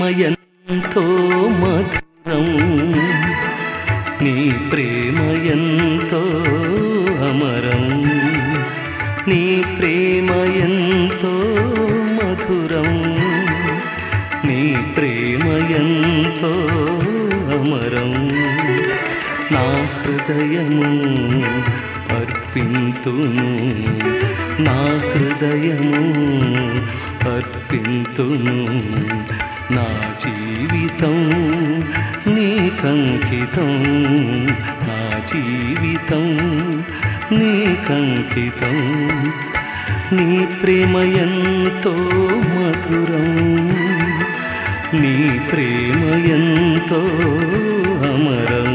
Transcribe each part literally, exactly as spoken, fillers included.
ఎంతో మధురం, నీ ప్రేమ ఎంతో అమరం, నీ ప్రేమ ఎంతో మధురం, నీ ప్రేమ ఎంతో అమరం. నా హృదయము అర్పింతును, నా హృదయము అర్పింతును, నా జీవితం నీకంకితం, నా జీవితం నీకంకితం. నీ ప్రేమ ఎంతో మధురం, నీ ప్రేమ ఎంతో అమరం.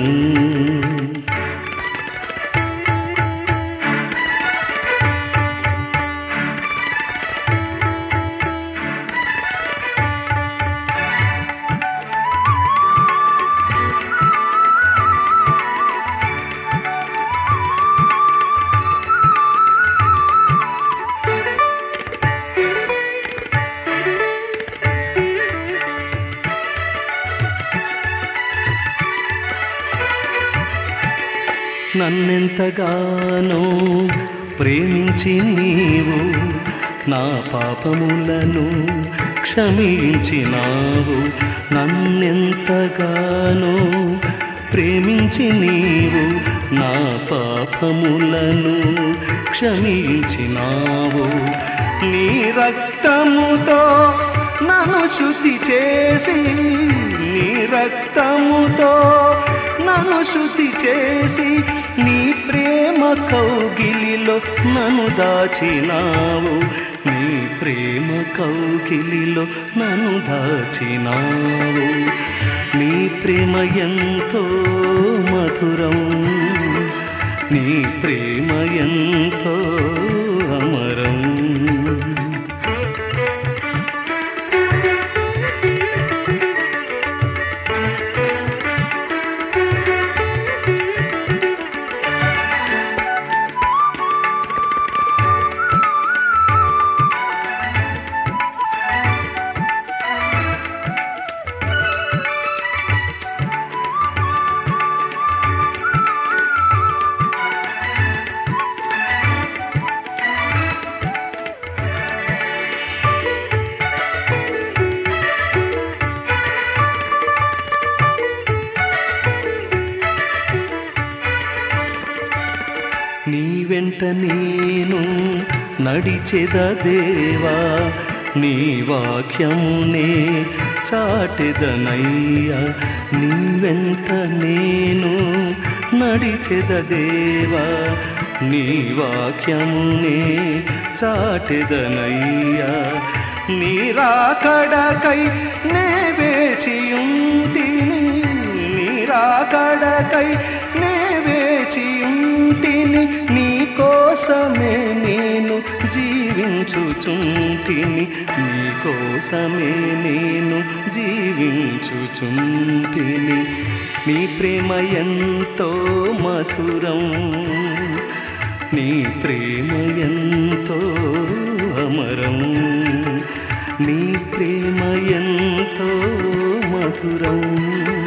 నన్నెంతగానో ప్రేమించి నీవు నా పాపములను క్షమించినావు. నన్నెంతగానో ప్రేమించి నీవు నా పాపములను క్షమించినావు. నీ రక్తముతో నన్ను శుద్ధి చేసి, నీ రక్తముతో నన్ను శుద్ధి చేసి, నీ ప్రేమ కౌగిలిలో నన్ను దాచినావు, నీ ప్రేమ కౌగిలిలో నన్ను దాచినావు. నీ ప్రేమ ఎంతో మధురం, నీ ప్రేమ ఎంతో అమరం. నీ వెంట నేను నడిచెద దేవా, నీ వాక్యమునే చాటెదనయ్యా. నీ వెంట నేను నడిచెద దేవా, నీ వాక్యమునే చాటెదనయ్యా. నీ రాకడకై నే వేచియుంటిని, నీ రాకడకై నే వేచియుంటిని, నీ కోసమే నేను జీవించుచుంటిని, నీ కోసమే నేను జీవించుచుంటిని. నీ ప్రేమ ఎంతో మధురం, నీ ప్రేమ ఎంతో అమరం, నీ ప్రేమ ఎంతో మధురం.